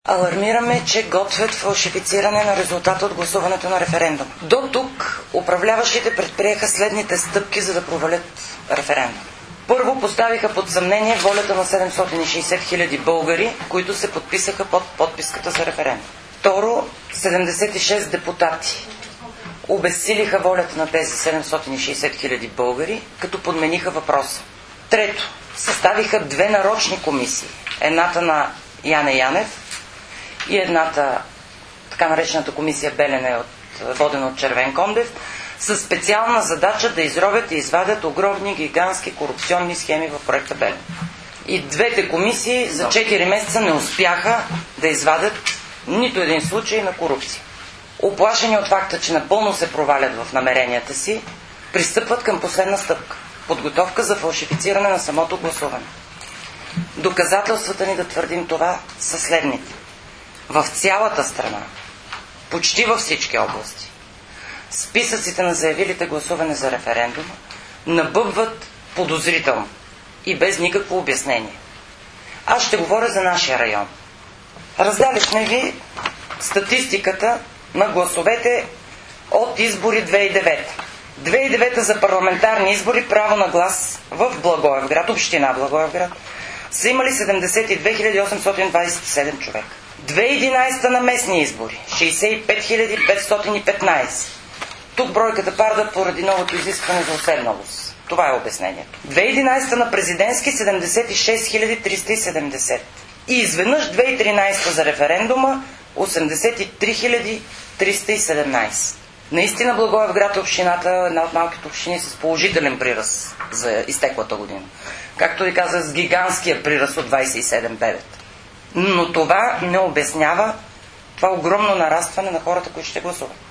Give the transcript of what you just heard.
Алармираме, че готвят фалшифициране на резултата от гласуването на референдум. До тук управляващите предприеха следните стъпки, за да провалят референдум. Първо, поставиха под съмнение волята на 760 хиляди българи, които се подписаха под подписката за референдум. Второ, 76 депутати обезсилиха волята на тези 760 хиляди българи, като подмениха въпроса. Трето, съставиха две нарочни комисии. Едната на Яне Янев и едната, така наречената комисия Белене, водена от Червенкондев, със специална задача да изровят и извадят огромни, гигантски корупционни схеми в проекта Белене. И двете комисии за 4 месеца не успяха да извадят нито един случай на корупция. Уплашени от факта, че напълно се провалят в намеренията си, пристъпват към последна стъпка – подготовка за фалшифициране на самото гласуване. Доказателствата ни да твърдим това са следните. В цялата страна, почти във всички области, списъците на заявилите гласуване за референдума набъбват подозрително и без никакво обяснение. Аз ще говоря за нашия район. Раздали сме ви статистиката на гласовете от избори 2009. 2009 за парламентарни избори право на глас в Благоевград, община Благоевград, са имали 72 827 човека. 2011 на местни избори 65 515. Тук бройката пада поради новото изискване за уседналост. Това е обяснението. 2011 на президентски 76 370. И изведнъж 2013 за референдума 83 317. Наистина Благоевград е общината, една от малките общини с положителен приръст за изтеклата година. Както ви казах, с гигантския приръст от 27,9. Но това не обяснява това огромно нарастване на хората, които ще гласуват.